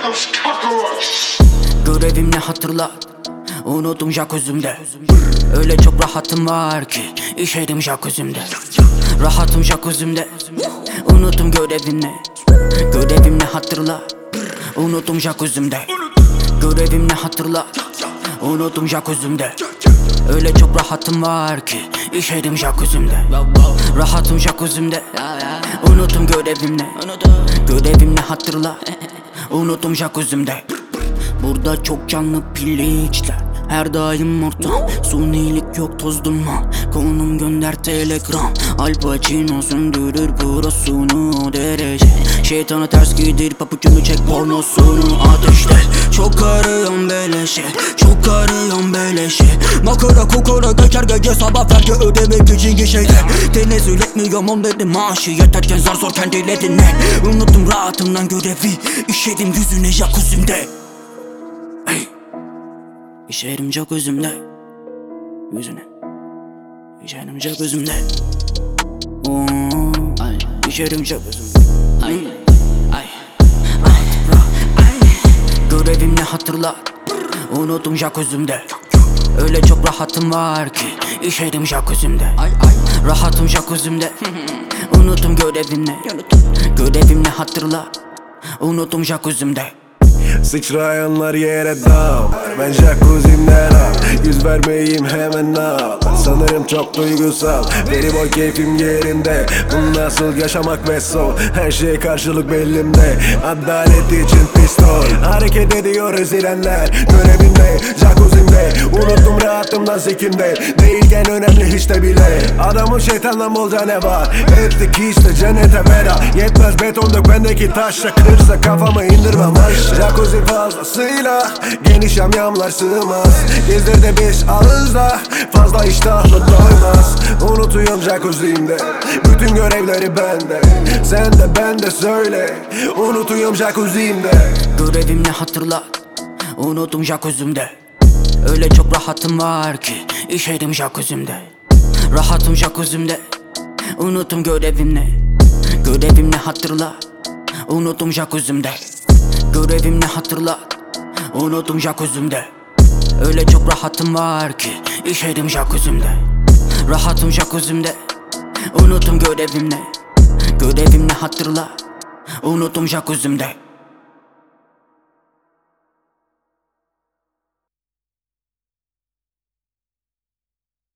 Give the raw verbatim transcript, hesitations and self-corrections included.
Görevim ne hatırlat, unuttum jacuzzi'mde. Öyle çok rahatım var ki işedim jacuzzi'mde. Rahatım jacuzzi'mde, unuttum görevim ne. Görevim ne hatırlat, unuttum jacuzzi'mde. Görevim ne hatırlat, unuttum jacuzzi'mde. Öyle çok rahatım var ki işedim jacuzzi'mde. Rahatım jacuzzi'mde, unuttum görevim ne. Görevim ne hatırla, unuttum jacuzzi'mde. Burada çok canlı piliçler, her daim ortam. Sunilik yok, toz duman. Konum gönder telegram. Al Pacino söndürür burasını derece. Şeytana ters giydir papucunu, çek pornosunu ateşte. Çok arıyorum beleşe, çok arıyorum beleşe. Makara kokora geçer gece sabah, vergi ödemek için gişede. Tenezzül etmiyorum on dedim maaşı yeterken zar zor kendiyle dinle. Unuttum rahatımdan görevi, işedim yüzüne jacuzzi'mde. Hey. İşerim jacuzzi'mde, yüzüne. İşerim jacuzzi'mde. Oo, ay. İşerim jacuzzi'mde. Ay, ay, ay, ay. Görevim ne hatırlat, unuttum jacuzzi'mde. Öyle çok rahatım var ki işedim jacuzzi'mde. Rahatım jacuzzi'mde, unuttum görevim ne. Görevim ne hatırlat, unuttum jacuzzi'mde. Sıçrayanlar yere dal, ben jacuzzi'mden al. Yüz vermeyeyim hemen al. Sanırım çok duygusal, benim o keyfim yerinde. Bu nasıl yaşamak ve sol, her şeye karşılık belimde. Adalet için pistol, hareket ediyor ezilenler. Görevimde, jacuzzi'mde, unuttum rahatımdan zikimde. Değilken önemli hiç de bile. Adamın şeytanla bolca ne var, ettik işte cennete bera. Yetmez betonduk bendeki taşla, kırsa kafamı indirmem aşağı. Jacuzzi fazlasıyla geniş yamyamlar sığmaz. Gezdirde beş ağızda fazla iştahlı doymaz. Unutuyorum jacuzzi'mde, bütün görevleri bende. Sen de ben de söyle, unutuyorum jacuzzi'mde. Görevim ne hatırlat, unuttum jacuzzi'mde. Öyle çok rahatım var ki işedim jacuzzi'mde. Rahatım jacuzzi'mde, unuttum görevim ne. Görevim ne hatırlat, unuttum jacuzzi'mde. Görevim ne hatırlat, unuttum jacuzzi'mde. Öyle çok rahatım var ki işedim jacuzzi'mde. Rahatım jacuzzi'mde, unuttum görevim ne. Görevim ne hatırlat, unuttum jacuzzi'mde.